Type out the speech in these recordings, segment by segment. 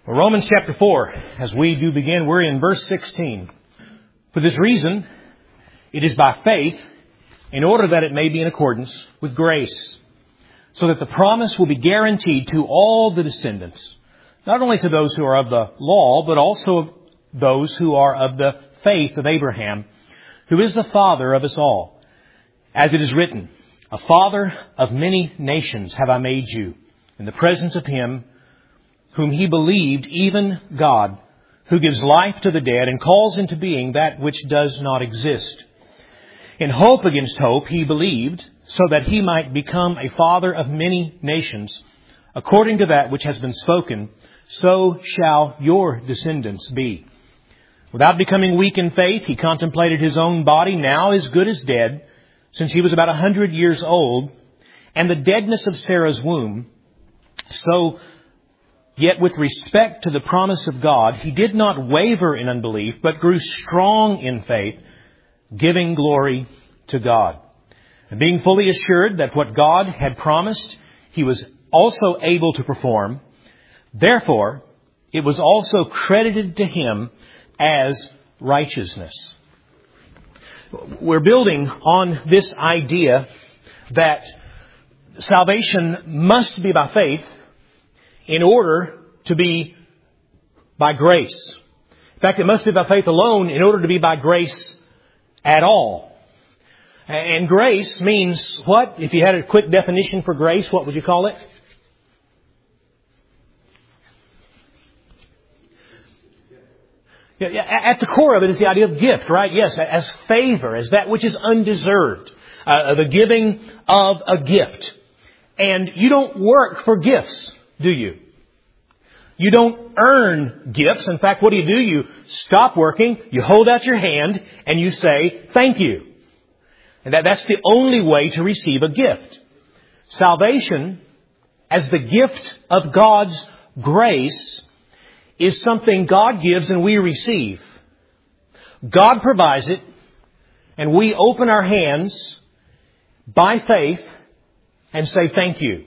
Well, Romans chapter 4, as we do begin, we're in verse 16. For this reason, it is by faith, in order that it may be in accordance with grace, so that the promise will be guaranteed to all the descendants, not only to those who are of the law, but also those who are of the faith of Abraham, who is the father of us all. As it is written, a father of many nations have I made you, in the presence of him whom he believed, even God, who gives life to the dead and calls into being that which does not exist. In hope against hope he believed, so that he might become a father of many nations, according to that which has been spoken, so shall your descendants be. Without becoming weak in faith, he contemplated his own body, now as good as dead, since he was about 100 years old, and the deadness of Sarah's womb. So, yet with respect to the promise of God, he did not waver in unbelief, but grew strong in faith, giving glory to God. And being fully assured that what God had promised, he was also able to perform. Therefore, it was also credited to him as righteousness. We're building on this idea that salvation must be by faith in order to be by grace. In fact, it must be by faith alone in order to be by grace at all. And grace means what? If you had a quick definition for grace, what would you call it? At the core of it is the idea of gift, right? Yes, as favor, as that which is undeserved. The giving of a gift. And you don't work for gifts, do you? You don't earn gifts. In fact, what do? You stop working, you hold out your hand, and you say, thank you. And that's the only way to receive a gift. Salvation, as the gift of God's grace, is something God gives and we receive. God provides it, and we open our hands by faith and say thank you.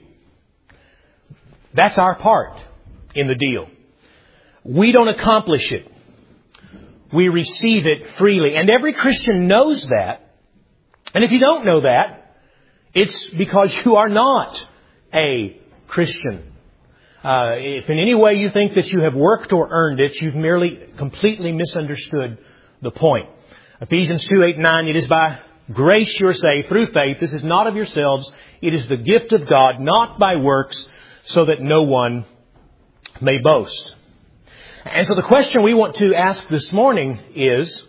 That's our part in the deal. We don't accomplish it. We receive it freely. And every Christian knows that. And if you don't know that, it's because you are not a Christian. If in any way you think that you have worked or earned it, you've merely completely misunderstood the point. Ephesians 2:8-9, it is by grace you're saved through faith. This is not of yourselves. It is the gift of God, not by works, so that no one may boast. And so the question we want to ask this morning is,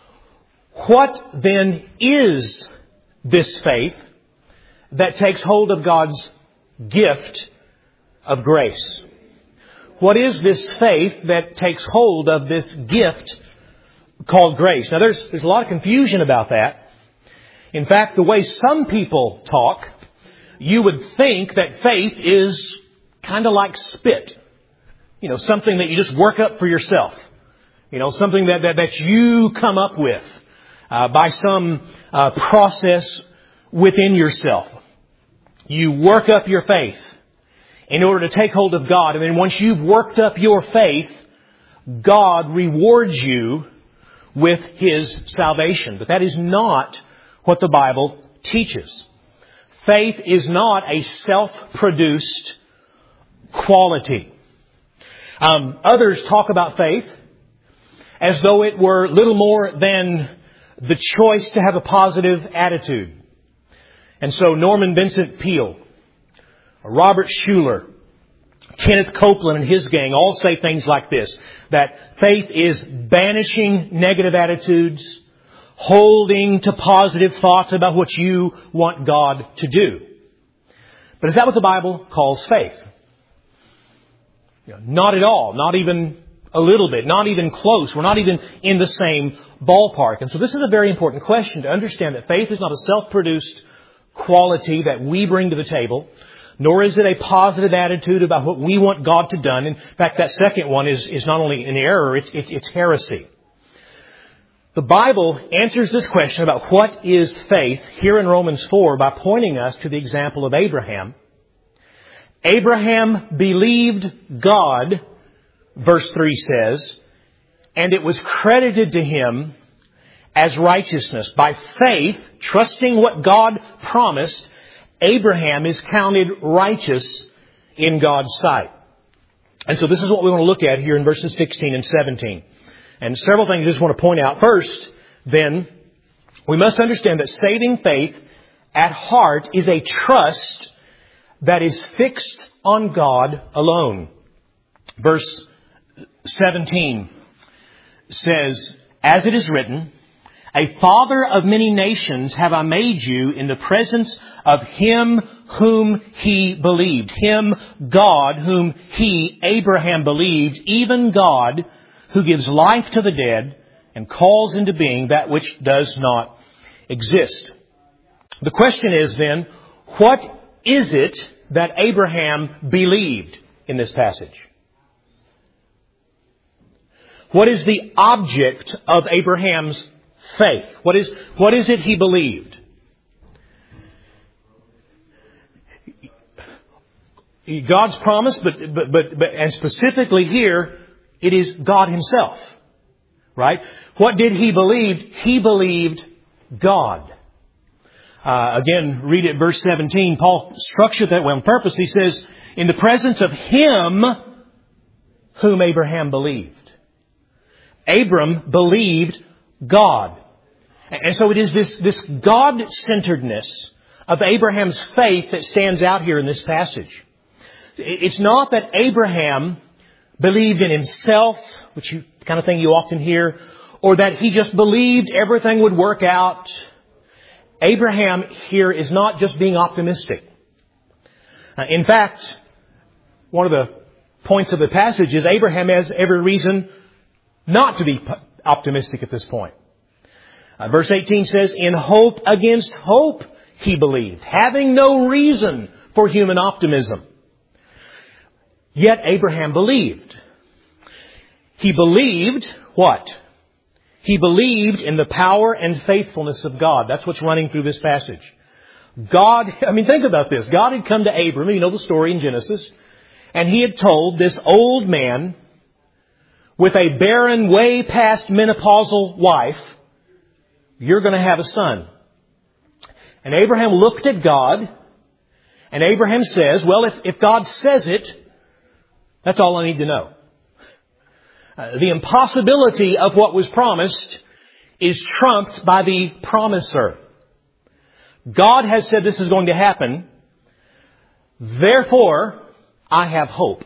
what then is this faith that takes hold of God's gift of grace? What is this faith that takes hold of this gift called grace? Now there's a lot of confusion about that. In fact, the way some people talk, you would think that faith is kind of like spit. You know, something that you just work up for yourself. You know, something that you come up with by some process within yourself. You work up your faith in order to take hold of God. And then once you've worked up your faith, God rewards you with His salvation. But that is not what the Bible teaches. Faith is not a self-produced quality. Others talk about faith as though it were little more than the choice to have a positive attitude. And so Norman Vincent Peale, Robert Schuller, Kenneth Copeland and his gang all say things like this, that faith is banishing negative attitudes, holding to positive thoughts about what you want God to do. But is that what the Bible calls faith? Not at all. Not even a little bit. Not even close. We're not even in the same ballpark. And so this is a very important question to understand that faith is not a self-produced quality that we bring to the table, nor is it a positive attitude about what we want God to do. In fact, that second one is not only an error, it's heresy. The Bible answers this question about what is faith here in Romans 4 by pointing us to the example of Abraham. Abraham believed God verse 3 says, "And it was credited to him as righteousness." By faith, trusting what God promised, Abraham is counted righteous in God's sight. And so this is what we want to look at here in verses 16 and 17. And several things I just want to point out. First, then, we must understand that saving faith at heart is a trust that is fixed on God alone. Verse 17 says, "As it is written, a father of many nations have I made you in the presence of him whom he believed." Him, God, whom he, Abraham, believed, even God, who gives life to the dead and calls into being that which does not exist. The question is then, what is it that Abraham believed in this passage? What is the object of Abraham's faith? What is it he believed? God's promise, but and specifically here, it is God Himself. Right? What did he believe? He believed God. Again, read it, verse 17. Paul structured that way on purpose. He says, "In the presence of him whom Abraham believed." Abram believed God. And so it is this God-centeredness of Abraham's faith that stands out here in this passage. It's not that Abraham believed in himself, which you kind of thing you often hear, or that he just believed everything would work out. Abraham here is not just being optimistic. In fact, one of the points of the passage is Abraham has every reason not to be optimistic at this point. Verse 18 says, "In hope against hope he believed, having no reason for human optimism." Yet Abraham believed. He believed what? He believed in the power and faithfulness of God. That's what's running through this passage. Think about this. God had come to Abram, you know the story in Genesis, and He had told this old man with a barren, way past menopausal wife, "You're going to have a son." And Abraham looked at God, and Abraham says, "Well, if God says it, that's all I need to know." The impossibility of what was promised is trumped by the promiser. God has said this is going to happen. Therefore, I have hope.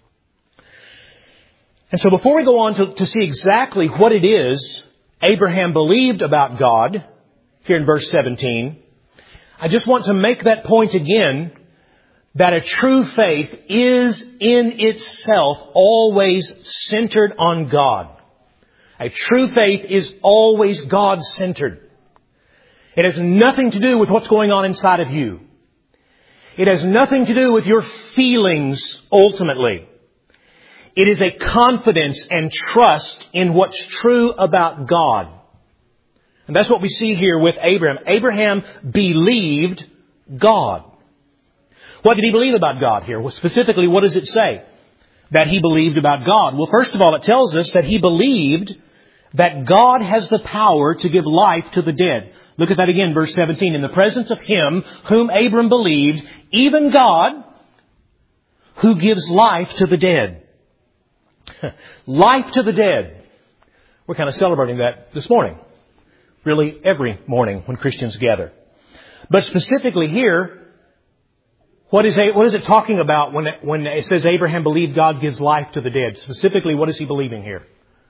And so before we go on to see exactly what it is Abraham believed about God, here in verse 17, I just want to make that point again, that a true faith is in itself always centered on God. A true faith is always God-centered. It has nothing to do with what's going on inside of you. It has nothing to do with your feelings ultimately. It is a confidence and trust in what's true about God. And that's what we see here with Abraham. Abraham believed God. What did he believe about God here? Well, specifically, what does it say that he believed about God? Well, first of all, it tells us that he believed that God has the power to give life to the dead. Look at that again, verse 17. "In the presence of him whom Abram believed, even God, who gives life to the dead." Life to the dead. We're kind of celebrating that this morning. Really, every morning when Christians gather. But specifically here, what is it talking about when it says Abraham believed God gives life to the dead? Specifically, what is he believing here?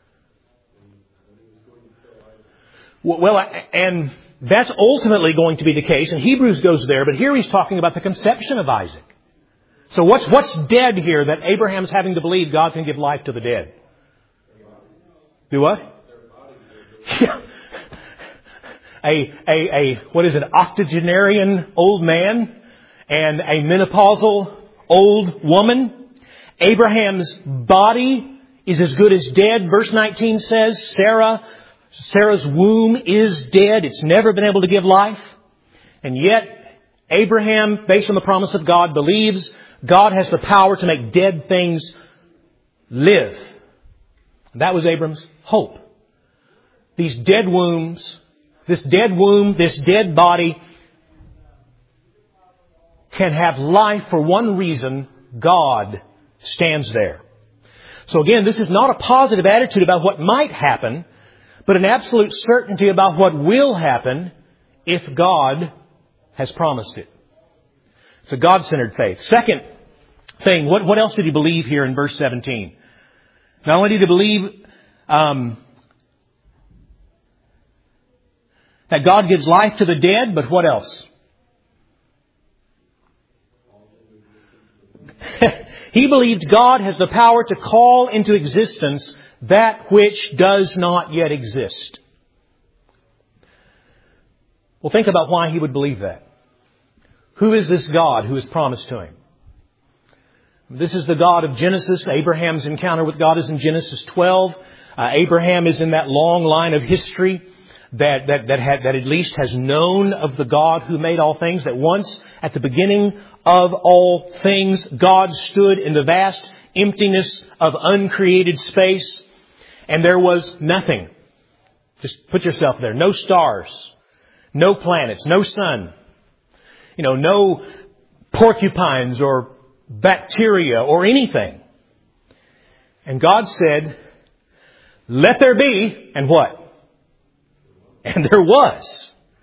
Well, and that's ultimately going to be the case, and Hebrews goes there, but here he's talking about the conception of Isaac. So what's dead here that Abraham's having to believe God can give life to the dead? Do what? Yeah. An octogenarian old man and a menopausal old woman. Abraham's body is as good as dead. Verse 19 says Sarah's womb is dead. It's never been able to give life. And yet Abraham, based on the promise of God, believes God has the power to make dead things live. That was Abram's hope. These dead wombs, this dead womb, this dead body can have life for one reason: God stands there. So again, this is not a positive attitude about what might happen, but an absolute certainty about what will happen if God has promised it. It's a God-centered faith. Second thing, what else did he believe here in verse 17? Not only did he believe that God gives life to the dead, but what else? He believed God has the power to call into existence that which does not yet exist. Well, think about why he would believe that. Who is this God who is promised to him? This is the God of Genesis. Abraham's encounter with God is in Genesis 12. Abraham is in that long line of history that at least has known of the God who made all things. That once at the beginning of all things, God stood in the vast emptiness of uncreated space, and there was nothing. Just put yourself there. No stars, no planets, no sun, no porcupines or bacteria or anything. And God said, "Let there be," and what? And there was.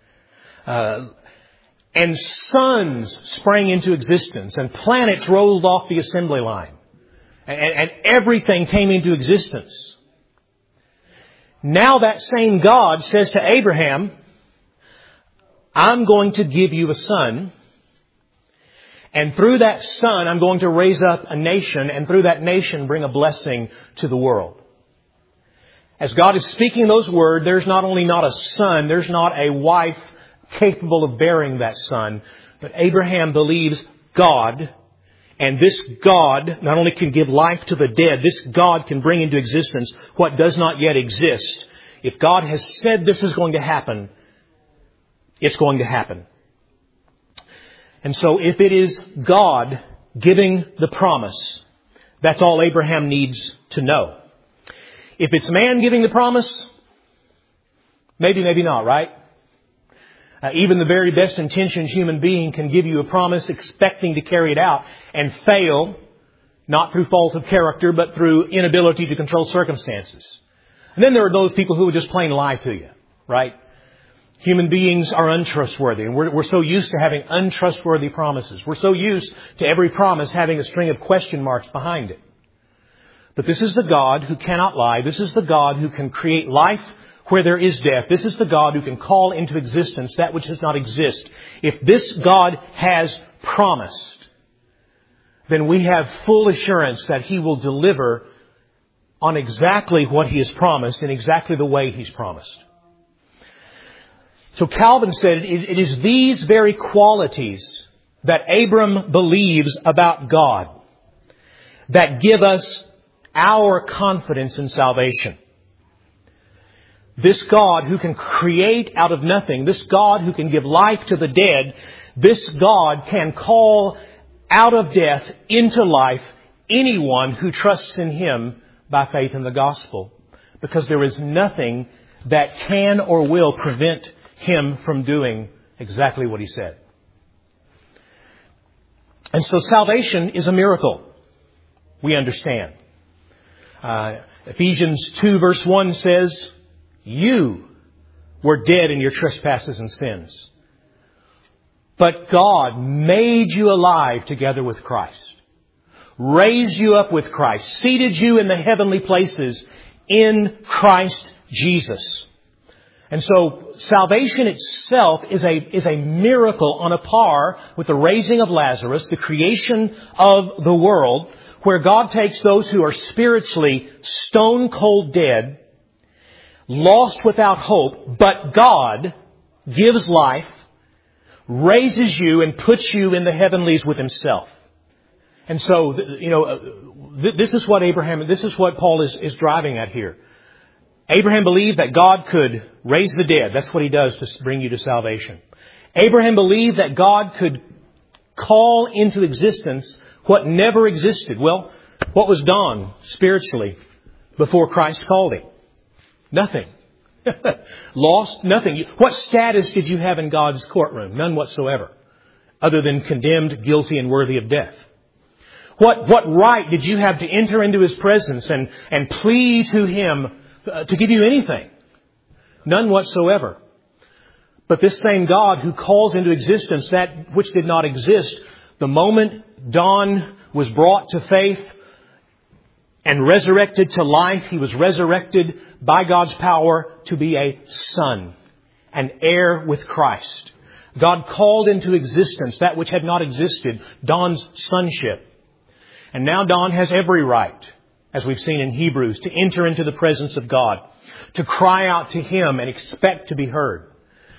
And suns sprang into existence, and planets rolled off the assembly line. And everything came into existence. Now that same God says to Abraham, "I'm going to give you a son. And through that son, I'm going to raise up a nation, and through that nation bring a blessing to the world." As God is speaking those words, there's not only not a son, there's not a wife capable of bearing that son, but Abraham believes God, and this God not only can give life to the dead, this God can bring into existence what does not yet exist. If God has said this is going to happen, it's going to happen. And so if it is God giving the promise, that's all Abraham needs to know. If it's man giving the promise, maybe not, right? Even the very best intentioned human being can give you a promise expecting to carry it out and fail, not through fault of character, but through inability to control circumstances. And then there are those people who will just plain lie to you, right? Human beings are untrustworthy, and we're so used to having untrustworthy promises. We're so used to every promise having a string of question marks behind it. But this is the God who cannot lie. This is the God who can create life where there is death. This is the God who can call into existence that which does not exist. If this God has promised, then we have full assurance that He will deliver on exactly what He has promised in exactly the way He's promised. So Calvin said it is these very qualities that Abram believes about God that give us our confidence in salvation. This God who can create out of nothing, this God who can give life to the dead, this God can call out of death into life anyone who trusts in Him by faith in the gospel. Because there is nothing that can or will prevent Him from doing exactly what He said. And so salvation is a miracle, we understand. Ephesians 2 verse 1 says, "You were dead in your trespasses and sins, but God made you alive together with Christ, raised you up with Christ, seated you in the heavenly places in Christ Jesus." And so salvation itself is a miracle on a par with the raising of Lazarus, the creation of the world, where God takes those who are spiritually stone cold dead, lost without hope, but God gives life, raises you, and puts you in the heavenlies with Himself. And so, this is what Paul is driving at here. Abraham believed that God could raise the dead. That's what He does to bring you to salvation. Abraham believed that God could call into existence what never existed. Well, What was Don spiritually before Christ called him? Nothing. Lost? Nothing. What status did you have in God's courtroom? None whatsoever. Other than condemned, guilty, and worthy of death. What right did you have to enter into His presence and plead to Him to give you anything? None whatsoever. But this same God who calls into existence that which did not exist, the moment Don was brought to faith and resurrected to life, he was resurrected by God's power to be a son, an heir with Christ. God called into existence that which had not existed, Don's sonship. And now Don has every right, as we've seen in Hebrews, to enter into the presence of God, to cry out to Him and expect to be heard,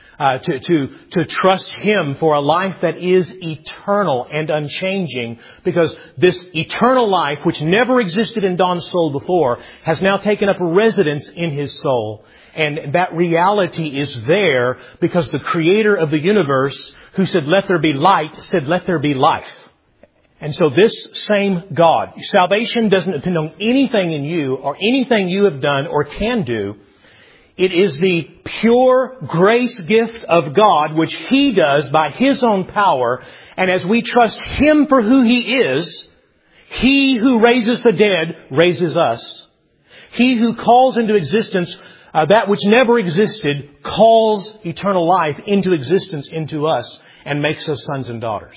to trust Him for a life that is eternal and unchanging, because this eternal life, which never existed in Don's soul before, has now taken up residence in his soul. And that reality is there because the Creator of the universe, who said, "Let there be light," said, "Let there be life." And so this same God, salvation doesn't depend on anything in you or anything you have done or can do. It is the pure grace gift of God, which He does by His own power. And as we trust Him for who He is, He who raises the dead raises us. He who calls into existence that which never existed calls eternal life into existence into us and makes us sons and daughters.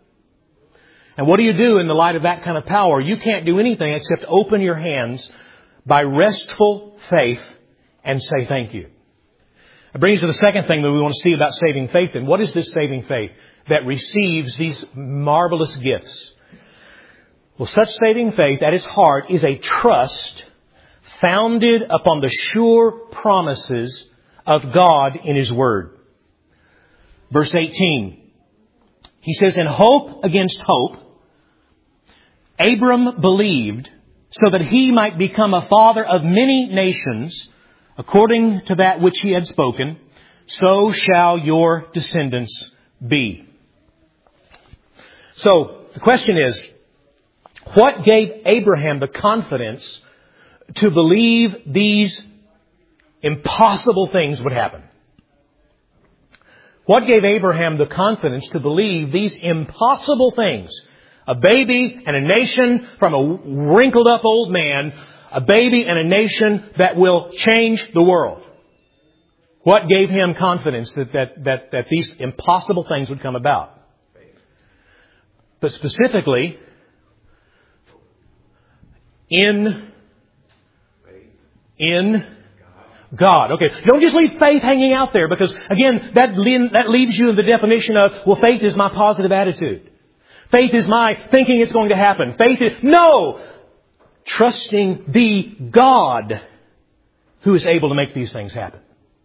And what do you do in the light of that kind of power? You can't do anything except open your hands by restful faith and say thank you. It brings us to the second thing that we want to see about saving faith. And what is this saving faith that receives these marvelous gifts? Well, such saving faith at its heart is a trust founded upon the sure promises of God in His Word. Verse 18. He says, "In hope against hope, Abram believed so that he might become a father of many nations, according to that which He had spoken, so shall your descendants be." So the question is, what gave Abraham the confidence to believe these impossible things would happen? What gave Abraham the confidence to believe these impossible things? A baby and a nation from a wrinkled up old man. A baby and a nation that will change the world. What gave him confidence that these impossible things would come about? But specifically, in God. Okay, don't just leave faith hanging out there, because again, that leaves you in the definition of, well, faith is my positive attitude. Faith is my thinking it's going to happen. Faith is... No! Trusting the God who is able to make these things happen.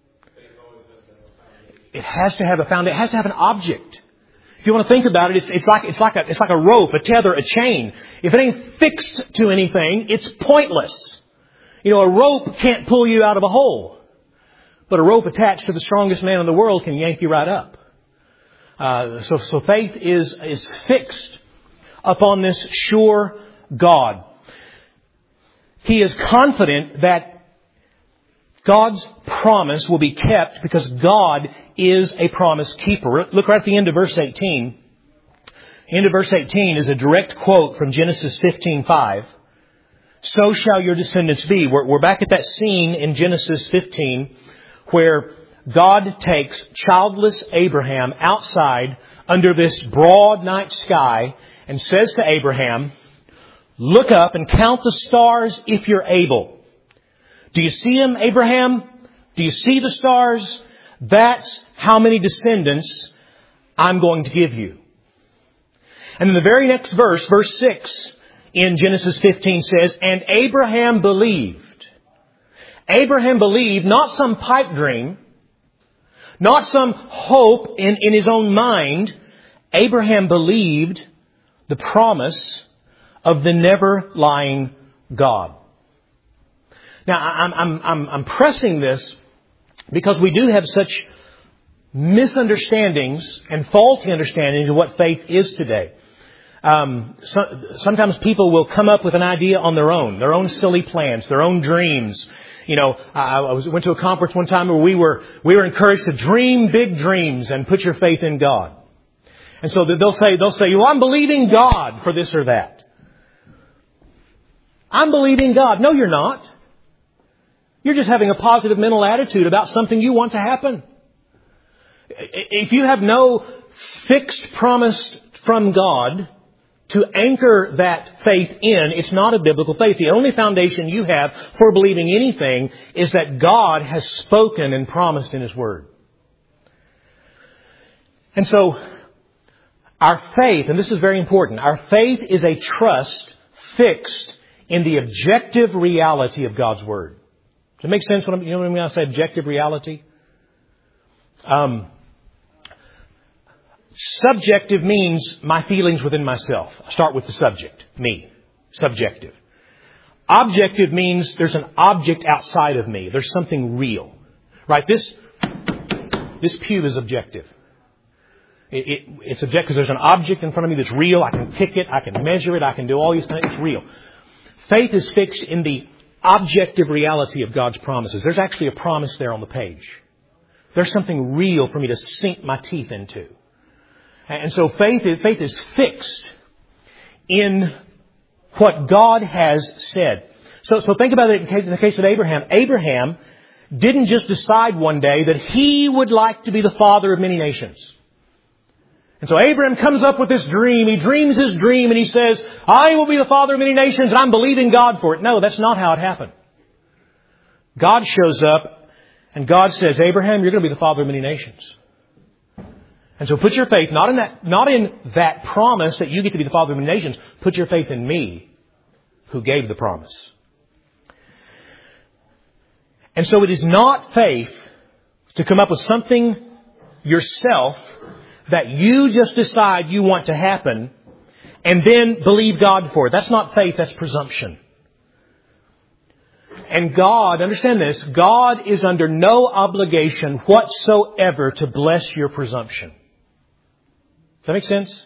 It has to have a foundation. It has to have an object. If you want to think about it, it's like a rope, a tether, a chain. If it ain't fixed to anything, it's pointless. You know, a rope can't pull you out of a hole. But a rope attached to the strongest man in the world can yank you right up. So faith is fixed upon this sure God. He is confident that God's promise will be kept because God is a promise keeper. Look right at the end of verse 18. The end of verse 18 is a direct quote from Genesis 15:5. So shall your descendants be. We're back at that scene in Genesis 15 where God takes childless Abraham outside under this broad night sky and says to Abraham, "Look up and count the stars if you're able. Do you see them, Abraham? Do you see the stars? That's how many descendants I'm going to give you." And in the very next verse, verse 6 in Genesis 15 says, "And Abraham believed." Abraham believed not some pipe dream, not some hope in his own mind. Abraham believed the promise of the never-lying God. Now, I'm pressing this because we do have such misunderstandings and faulty understandings of what faith is today. Sometimes people will come up with an idea on their own silly plans, their own dreams. You know, I went to a conference one time where we were encouraged to dream big dreams and put your faith in God. And so they'll say, well, I'm believing God for this or that. I'm believing God. No, you're not. You're just having a positive mental attitude about something you want to happen. If you have no fixed promise from God to anchor that faith in, it's not a biblical faith. The only foundation you have for believing anything is that God has spoken and promised in His Word. And so, our faith, and this is very important, our faith is a trust fixed in the objective reality of God's Word. Does it make sense when I say objective reality? Subjective means my feelings within myself. I start with the subject, me. Subjective. Objective means there's an object outside of me. There's something real. Right? This pew is objective. It's objective because there's an object in front of me that's real. I can kick it. I can measure it. I can do all these things. It's real. Faith is fixed in the objective reality of God's promises. There's actually a promise there on the page. There's something real for me to sink my teeth into. And so faith is fixed in what God has said. So think about it in the case of Abraham. Abraham didn't just decide one day that he would like to be the father of many nations. And so Abraham comes up with this dream. He dreams his dream and he says, I will be the father of many nations and I'm believing God for it. No, that's not how it happened. God shows up and God says, Abraham, you're going to be the father of many nations. And so put your faith not in that promise that you get to be the father of many nations. Put your faith in me who gave the promise. And so it is not faith to come up with something yourself that you just decide you want to happen and then believe God for it. That's not faith, that's presumption. And God, understand this, God is under no obligation whatsoever to bless your presumption. Does that make sense?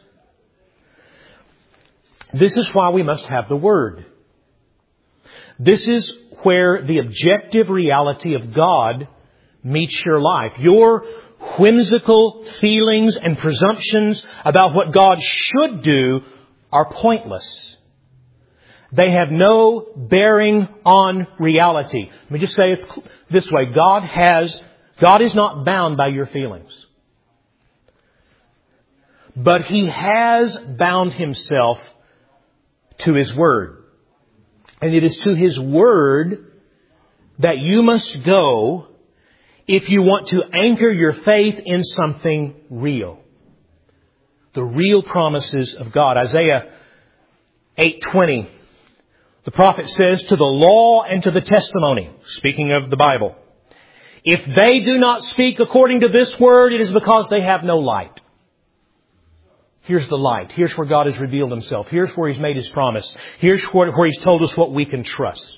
This is why we must have the Word. This is where the objective reality of God meets your life. Your whimsical feelings and presumptions about what God should do are pointless. They have no bearing on reality. Let me just say it this way. God is not bound by your feelings. But He has bound Himself to His Word. And it is to His Word that you must go if you want to anchor your faith in something real. The real promises of God. Isaiah 8:20. The prophet says, to the law and to the testimony, speaking of the Bible, if they do not speak according to this word, it is because they have no light. Here's the light. Here's where God has revealed Himself. Here's where He's made His promise. Here's where He's told us what we can trust.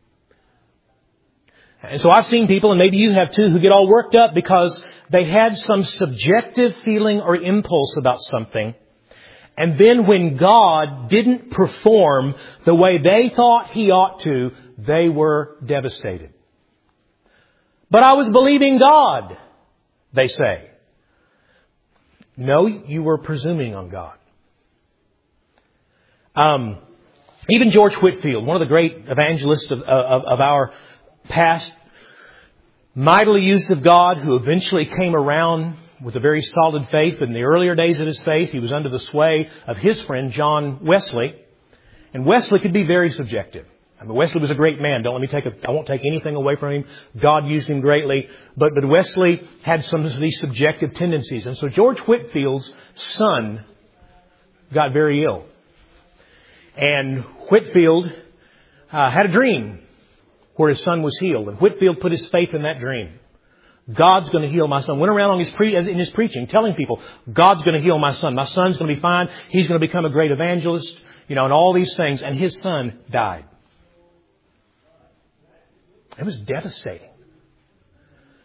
And so I've seen people, and maybe you have too, who get all worked up because they had some subjective feeling or impulse about something. And then when God didn't perform the way they thought He ought to, they were devastated. But I was believing God, they say. No, you were presuming on God. Even George Whitefield, one of the great evangelists of our past, mightily used of God, who eventually came around with a very solid faith. In the earlier days of his faith, he was under the sway of his friend John Wesley. And Wesley could be very subjective. I mean, Wesley was a great man. I won't take anything away from him. God used him greatly. But Wesley had some of these subjective tendencies. And so George Whitefield's son got very ill. And Whitefield had a dream where his son was healed. And Whitefield put his faith in that dream. God's going to heal my son. Went around in his preaching telling people, God's going to heal my son. My son's going to be fine. He's going to become a great evangelist, and all these things. And his son died. It was devastating.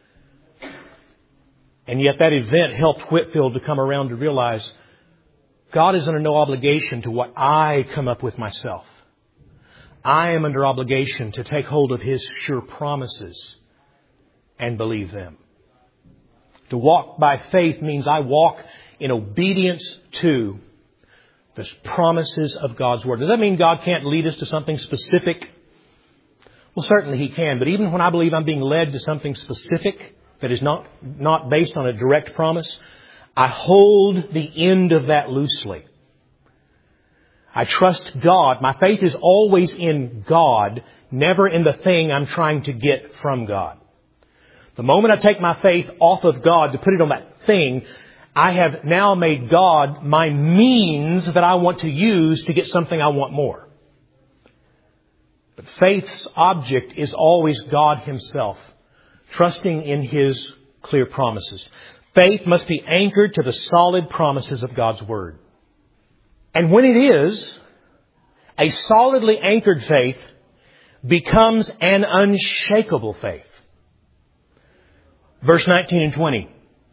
And yet that event helped Whitefield to come around to realize God is under no obligation to what I come up with myself. I am under obligation to take hold of His sure promises and believe them. To walk by faith means I walk in obedience to the promises of God's Word. Does that mean God can't lead us to something specific? Well, certainly He can. But even when I believe I'm being led to something specific that is not based on a direct promise, I hold the end of that loosely. I trust God. My faith is always in God, never in the thing I'm trying to get from God. The moment I take my faith off of God to put it on that thing, I have now made God my means that I want to use to get something I want more. But faith's object is always God Himself, trusting in His clear promises. Faith must be anchored to the solid promises of God's Word. And when it is, a solidly anchored faith becomes an unshakable faith. Verse 19 and 20.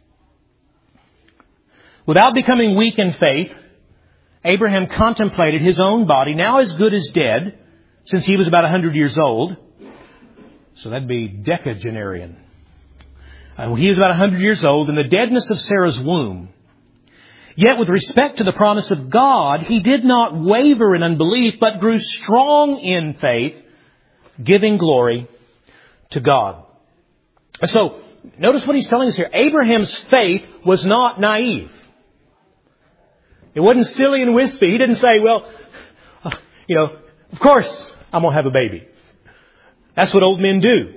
Without becoming weak in faith, Abraham contemplated his own body, now as good as dead, since he was about 100 years old. So that'd be decagenarian. He was about 100 years old, in the deadness of Sarah's womb. Yet with respect to the promise of God, he did not waver in unbelief, but grew strong in faith, giving glory to God. And so, notice what he's telling us here. Abraham's faith was not naive. It wasn't silly and wispy. He didn't say, well, of course I'm going to have a baby. That's what old men do.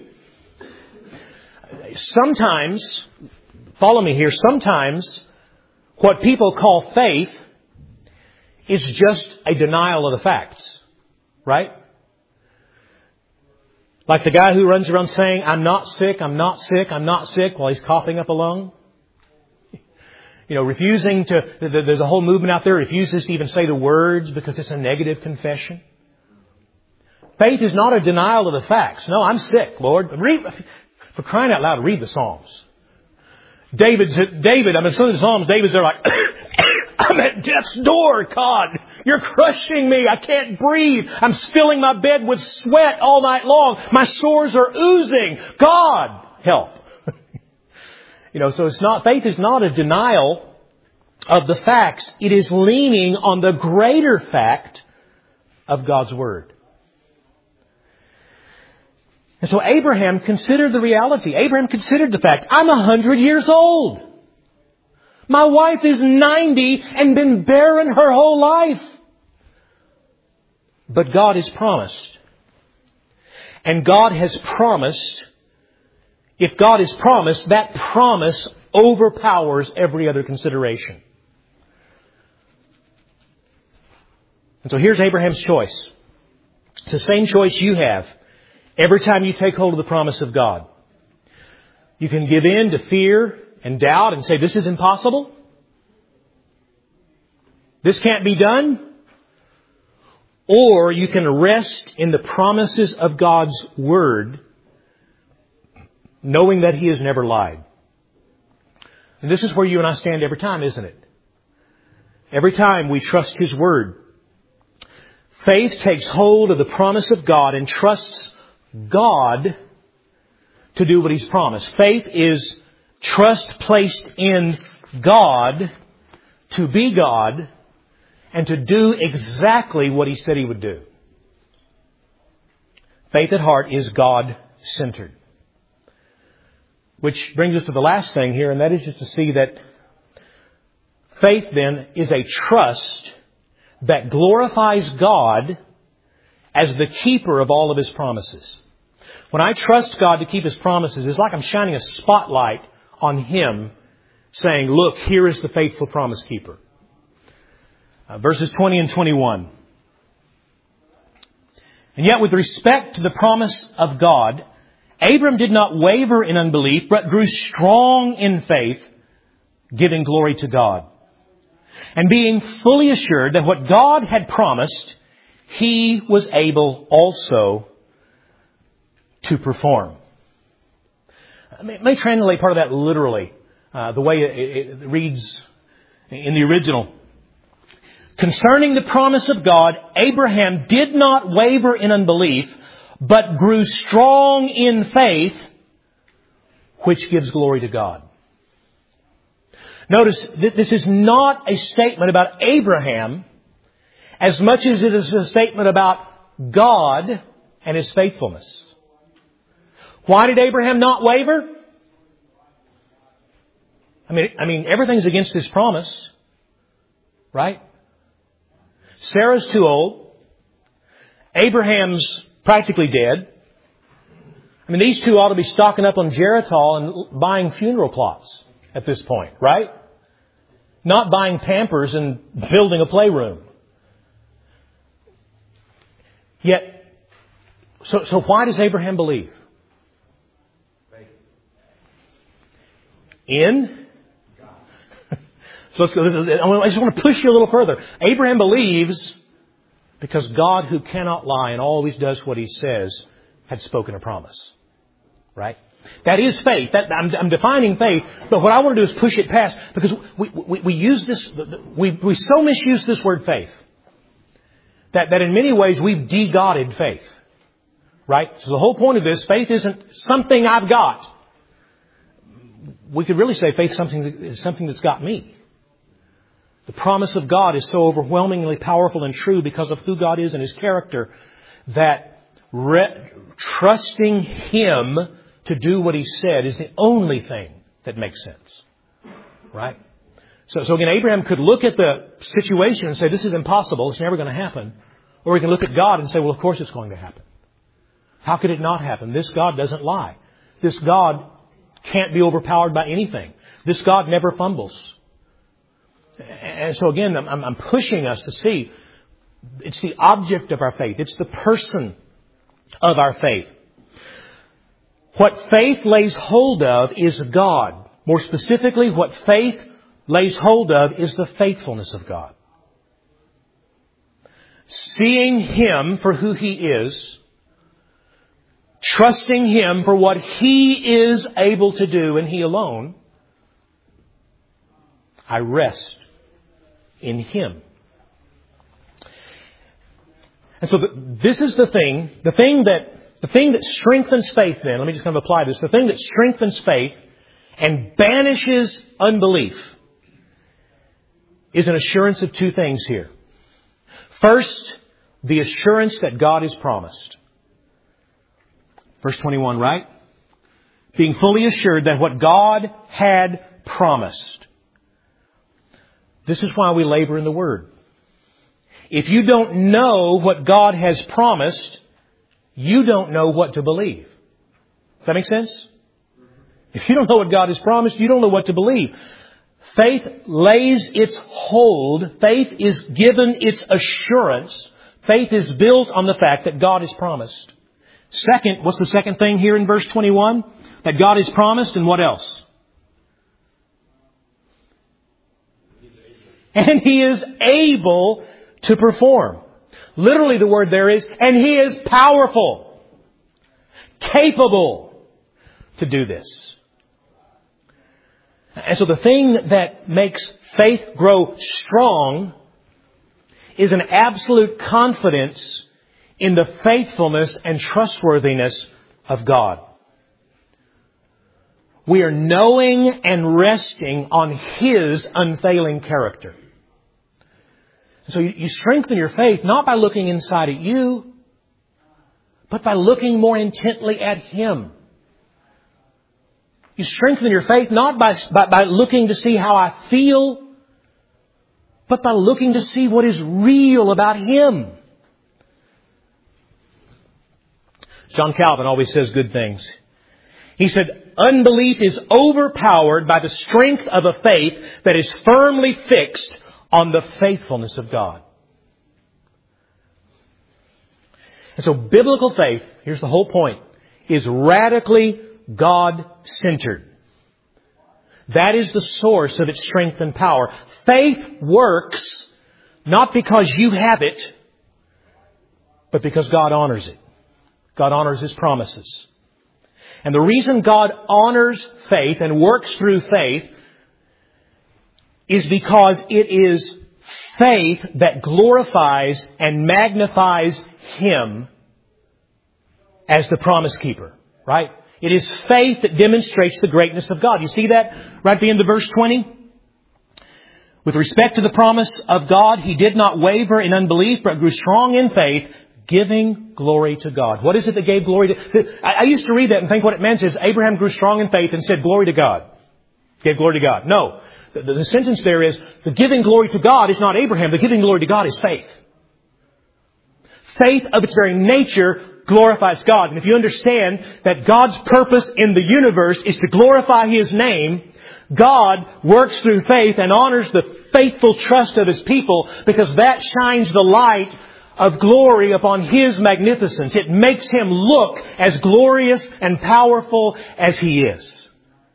Sometimes, follow me here, sometimes what people call faith is just a denial of the facts. Right? Like the guy who runs around saying, I'm not sick, I'm not sick, I'm not sick, while he's coughing up a lung. Refusing to, there's a whole movement out there that refuses to even say the words because it's a negative confession. Faith is not a denial of the facts. No, I'm sick, Lord. For crying out loud, read the Psalms. David, some of the Psalms, David's there like, I'm at death's door, God. You're crushing me. I can't breathe. I'm filling my bed with sweat all night long. My sores are oozing. God, help. So faith is not a denial of the facts. It is leaning on the greater fact of God's Word. And so Abraham considered the reality. Abraham considered the fact, I'm 100 years old. My wife is 90 and been barren her whole life. But God has promised. And God has promised. If God has promised, that promise overpowers every other consideration. And so here's Abraham's choice. It's the same choice you have every time you take hold of the promise of God. You can give in to fear and doubt and say, this is impossible. This can't be done. Or you can rest in the promises of God's Word, knowing that He has never lied. And this is where you and I stand every time, isn't it? Every time we trust His Word. Faith takes hold of the promise of God and trusts God to do what He's promised. Faith is trust placed in God to be God and to do exactly what He said He would do. Faith at heart is God-centered. Which brings us to the last thing here, and that is just to see that faith then is a trust that glorifies God as the keeper of all of His promises. When I trust God to keep His promises, it's like I'm shining a spotlight on Him, saying, look, here is the faithful promise keeper. Verses 20 and 21. And yet with respect to the promise of God, Abram did not waver in unbelief, but grew strong in faith, giving glory to God. And being fully assured that what God had promised, He was able also to perform. I may translate part of that literally, the way it reads in the original. Concerning the promise of God, Abraham did not waver in unbelief, but grew strong in faith, which gives glory to God. Notice that this is not a statement about Abraham as much as it is a statement about God and His faithfulness. Why did Abraham not waver? I mean, everything's against this promise, right? Sarah's too old. Abraham's practically dead. I mean, these two ought to be stocking up on Geritol and buying funeral plots at this point, right? Not buying Pampers and building a playroom. Yet, so why does Abraham believe? In? So let's go. I just want to push you a little further. Abraham believes because God, who cannot lie and always does what He says, had spoken a promise. Right? That is faith. I'm defining faith, but what I want to do is push it past, because we use this, we so misuse this word faith that in many ways we've de-godded faith. Right? So the whole point of this, faith isn't something I've got. We could really say faith is something that's got me. The promise of God is so overwhelmingly powerful and true because of who God is and His character that trusting Him to do what He said is the only thing that makes sense. Right? So again, Abraham could look at the situation and say, this is impossible, it's never going to happen. Or he can look at God and say, well, of course it's going to happen. How could it not happen? This God doesn't lie. This God can't be overpowered by anything. This God never fumbles. And so again, I'm pushing us to see it's the object of our faith. It's the person of our faith. What faith lays hold of is God. More specifically, what faith lays hold of is the faithfulness of God. Seeing Him for who He is, trusting Him for what He is able to do and He alone, I rest in Him. And so this is the thing that strengthens faith then. Let me just kind of apply this. The thing that strengthens faith and banishes unbelief is an assurance of two things here. First, the assurance that God has promised. Verse 21, right? Being fully assured that what God had promised. This is why we labor in the Word. If you don't know what God has promised, you don't know what to believe. Does that make sense? If you don't know what God has promised, you don't know what to believe. Faith lays its hold. Faith is given its assurance. Faith is built on the fact that God has promised. Second, what's the second thing here in verse 21? That God has promised, and what else? And He is able to perform. Literally the word there is, and He is powerful, capable to do this. And so the thing that makes faith grow strong is an absolute confidence in the faithfulness and trustworthiness of God. We are knowing and resting on His unfailing character. So you strengthen your faith not by looking inside at you, but by looking more intently at Him. You strengthen your faith not by looking to see how I feel, but by looking to see what is real about Him. John Calvin always says good things. He said, unbelief is overpowered by the strength of a faith that is firmly fixed on the faithfulness of God. And so biblical faith, here's the whole point, is radically God-centered. That is the source of its strength and power. Faith works not because you have it, but because God honors it. God honors His promises. And the reason God honors faith and works through faith is because it is faith that glorifies and magnifies Him as the promise keeper, right? It is faith that demonstrates the greatness of God. You see that right at the end of verse 20? With respect to the promise of God, he did not waver in unbelief, but grew strong in faith, giving glory to God. What is it that gave glory to... I used to read that and think what it meant is Abraham grew strong in faith and said glory to God. Gave glory to God. No. The sentence there is, the giving glory to God is not Abraham. The giving glory to God is faith. Faith of its very nature glorifies God. And if you understand that God's purpose in the universe is to glorify His name, God works through faith and honors the faithful trust of His people because that shines the light of glory upon His magnificence. It makes Him look as glorious and powerful as He is.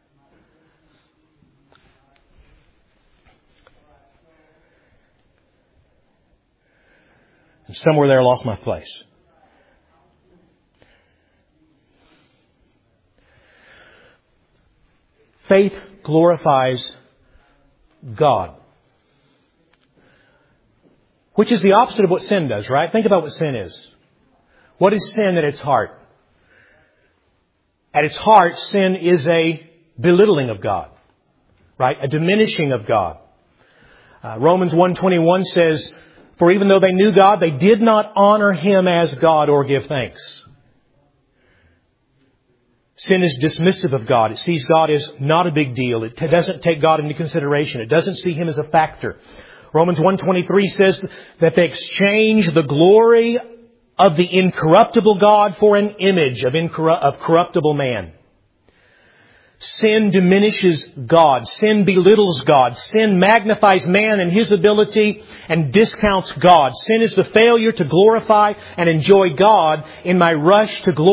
And somewhere there I lost my place. Faith glorifies God. Which is the opposite of what sin does, right? Think about what sin is. What is sin at its heart? At its heart, sin is a belittling of God, right? A diminishing of God. Romans 1:21 says, "For even though they knew God, they did not honor Him as God or give thanks." Sin is dismissive of God. It sees God as not a big deal. It doesn't take God into consideration. It doesn't see Him as a factor. Romans 1:23 says that they exchange the glory of the incorruptible God for an image of corruptible man. Sin diminishes God. Sin belittles God. Sin magnifies man and his ability and discounts God. Sin is the failure to glorify and enjoy God in my rush to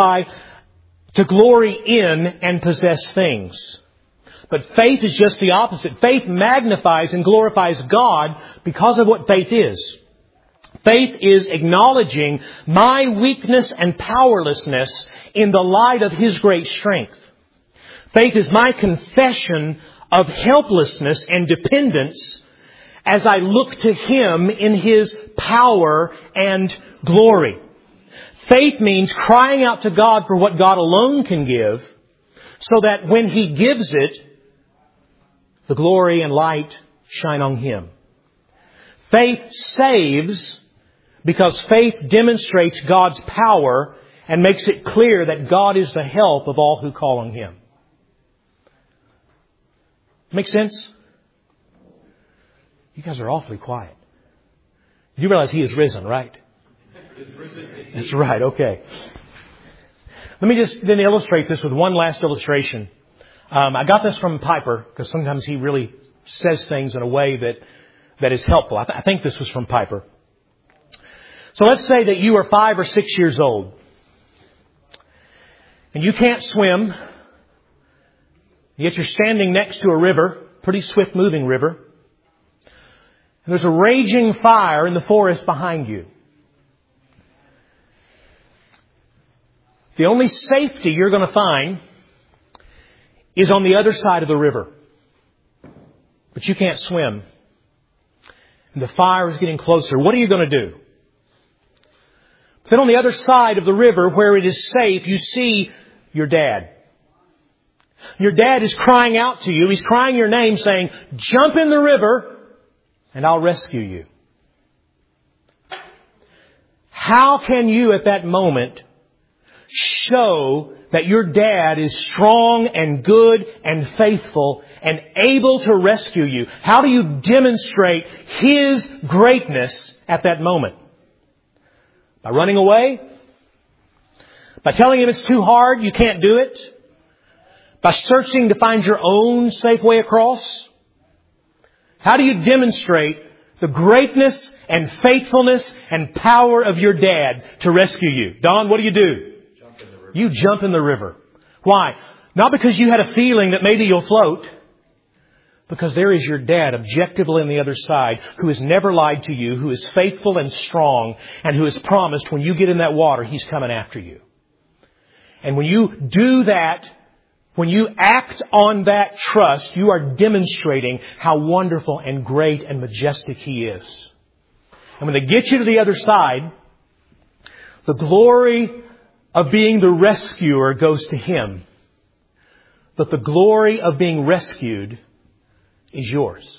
glory in and possess things. But faith is just the opposite. Faith magnifies and glorifies God because of what faith is. Faith is acknowledging my weakness and powerlessness in the light of His great strength. Faith is my confession of helplessness and dependence as I look to Him in His power and glory. Faith means crying out to God for what God alone can give, so that when He gives it, the glory and light shine on Him. Faith saves because faith demonstrates God's power and makes it clear that God is the help of all who call on Him. Make sense? You guys are awfully quiet. You realize He is risen, right? That's right, okay. Let me just then illustrate this with one last illustration. I got this from Piper, because sometimes he really says things in a way that is helpful. I think this was from Piper. So let's say that you are 5 or 6 years old. And you can't swim. Yet you're standing next to a river, pretty swift moving river. And there's a raging fire in the forest behind you. The only safety you're going to find is on the other side of the river. But you can't swim. And the fire is getting closer. What are you going to do? Then on the other side of the river, where it is safe, you see your dad. Your dad is crying out to you. He's crying your name, saying, "Jump in the river and I'll rescue you." How can you at that moment show that your dad is strong and good and faithful and able to rescue you? How do you demonstrate His greatness at that moment? By running away? By telling him it's too hard, you can't do it? By searching to find your own safe way across? How do you demonstrate the greatness and faithfulness and power of your dad to rescue you? Don, what do? You jump in the river. Why? Not because you had a feeling that maybe you'll float. Because there is your dad objectively on the other side, who has never lied to you, who is faithful and strong, and who has promised when you get in that water, He's coming after you. And when you do that, When you act on that trust, you are demonstrating how wonderful and great and majestic He is. And when they get you to the other side, the glory of being the rescuer goes to Him. But the glory of being rescued is yours.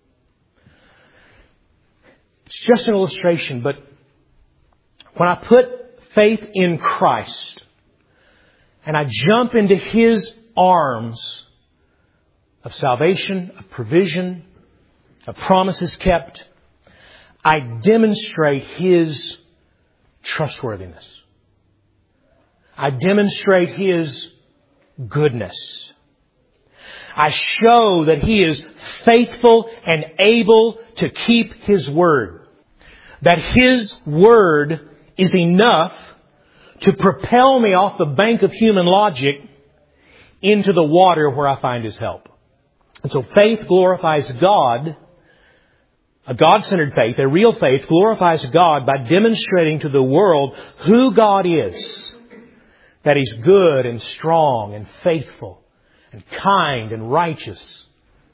It's just an illustration, but when I put faith in Christ and I jump into His arms of salvation, of provision, of promises kept, I demonstrate His trustworthiness. I demonstrate His goodness. I show that He is faithful and able to keep His word. That His word is enough to propel me off the bank of human logic into the water where I find His help. And so faith glorifies God. A God-centered faith, a real faith, glorifies God by demonstrating to the world who God is. That He's good and strong and faithful and kind and righteous.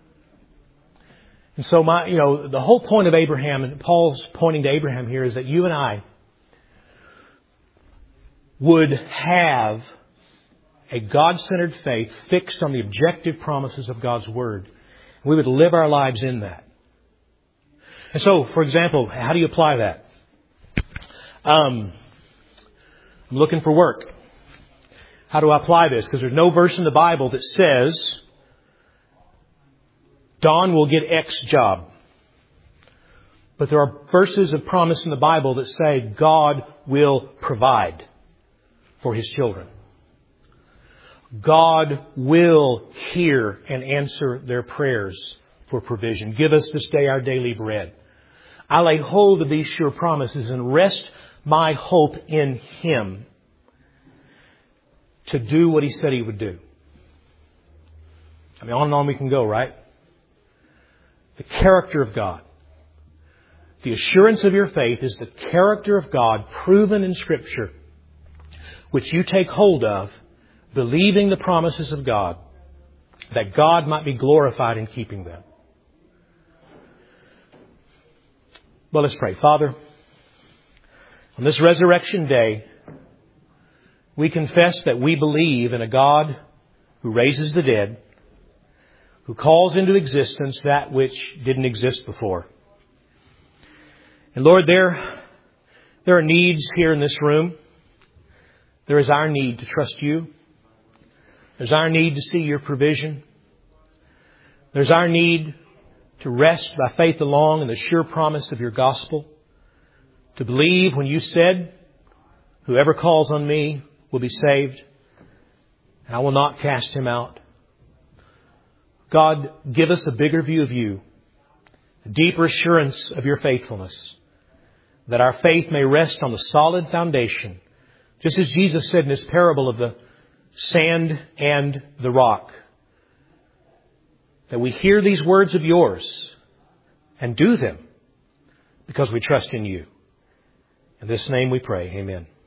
And so the whole point of Abraham, and Paul's pointing to Abraham here, is that you and I would have a God-centered faith fixed on the objective promises of God's Word. We would live our lives in that. And so, for example, how do you apply that? I'm looking for work. How do I apply this? Because there's no verse in the Bible that says, Don will get X job. But there are verses of promise in the Bible that say God will provide for His children. God will hear and answer their prayers for provision. Give us this day our daily bread. I lay hold of these sure promises and rest my hope in Him to do what He said He would do. I mean, on and on we can go, right? The character of God. The assurance of your faith is the character of God proven in Scripture, which you take hold of, believing the promises of God, that God might be glorified in keeping them. Well, let's pray. Father, on this resurrection day, we confess that we believe in a God who raises the dead, who calls into existence that which didn't exist before. And Lord, there are needs here in this room. There is our need to trust You. There's our need to see Your provision. There's our need to rest by faith alone in the sure promise of Your gospel. To believe when You said, whoever calls on Me will be saved, and I will not cast him out. God, give us a bigger view of You, a deeper assurance of Your faithfulness, that our faith may rest on the solid foundation, just as Jesus said in His parable of the sand and the rock. That we hear these words of Yours and do them because we trust in You. In this name we pray. Amen.